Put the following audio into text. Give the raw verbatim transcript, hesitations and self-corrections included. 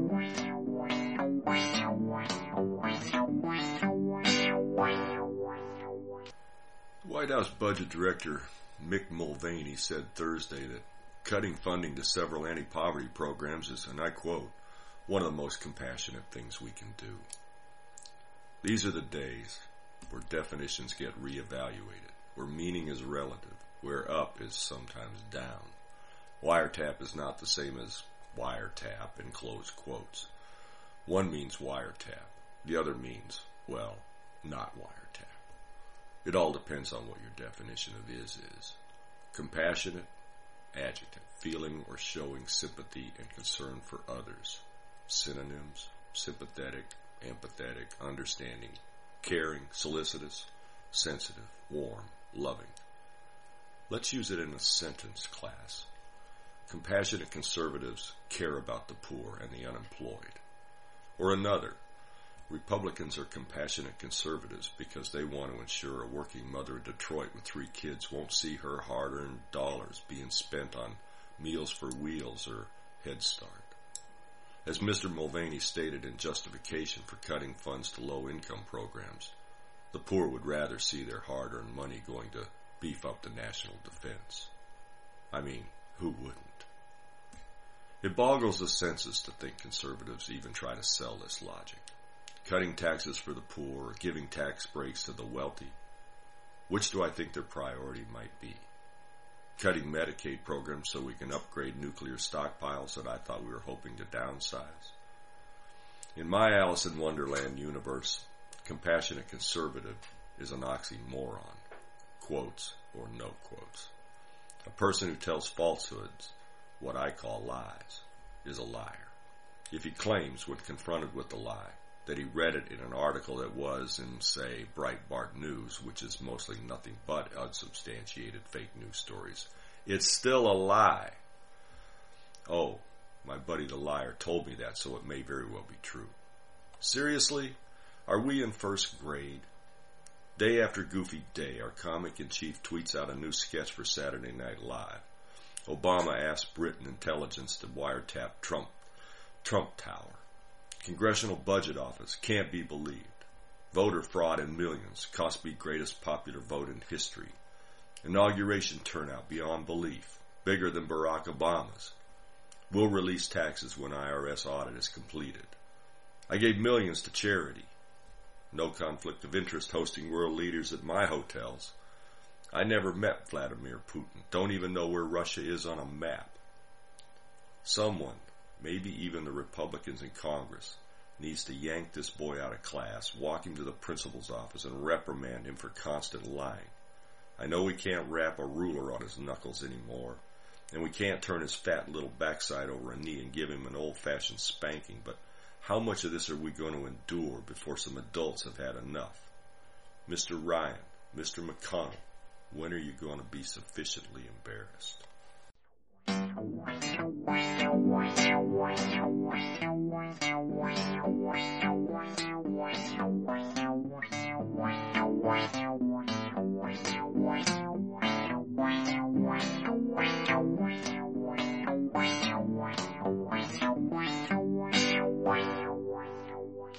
White House Budget Director Mick Mulvaney said Thursday that cutting funding to several anti-poverty programs is, and I quote, one of the most compassionate things we can do. These are the days where definitions get reevaluated, where meaning is relative, where up is sometimes down. Wiretap is not the same as wiretap in closed quotes. One means wiretap. The other means, well, not wiretap. It all depends on what your definition of is is. Compassionate, adjective, feeling or showing sympathy and concern for others. Synonyms, sympathetic, empathetic, understanding, caring, solicitous, sensitive, warm, loving. Let's use it in a sentence, class. Compassionate conservatives care about the poor and the unemployed. Or another, Republicans are compassionate conservatives because they want to ensure a working mother in Detroit with three kids won't see her hard-earned dollars being spent on Meals for Wheels or Head Start. As Mister Mulvaney stated in justification for cutting funds to low-income programs, the poor would rather see their hard-earned money going to beef up the national defense. I mean, who wouldn't? It boggles the senses to think conservatives even try to sell this logic. Cutting taxes for the poor or giving tax breaks to the wealthy. Which do I think their priority might be? Cutting Medicaid programs so we can upgrade nuclear stockpiles that I thought we were hoping to downsize. In my Alice in Wonderland universe, compassionate conservative is an oxymoron. Quotes or no quotes. A person who tells falsehoods, what I call lies, is a liar. If he claims, when confronted with the lie, that he read it in an article that was in, say, Breitbart News, which is mostly nothing but unsubstantiated fake news stories, it's still a lie. Oh, my buddy the liar told me that, so it may very well be true. Seriously? Are we in first grade? Day after Goofy Day, our comic-in-chief tweets out a new sketch for Saturday Night Live. Obama asked Britain intelligence to wiretap Trump, Trump Tower. Congressional Budget Office can't be believed. Voter fraud in millions. Cost me greatest popular vote in history. Inauguration turnout beyond belief. Bigger than Barack Obama's. We'll release taxes when I R S audit is completed. I gave millions to charity. No conflict of interest hosting world leaders at my hotels. I never met Vladimir Putin. Don't even know where Russia is on a map. Someone, maybe even the Republicans in Congress, needs to yank this boy out of class, walk him to the principal's office, and reprimand him for constant lying. I know we can't wrap a ruler on his knuckles anymore, and we can't turn his fat little backside over a knee and give him an old-fashioned spanking, but how much of this are we going to endure before some adults have had enough? Mister Ryan, Mister McConnell, when are you going to be sufficiently embarrassed?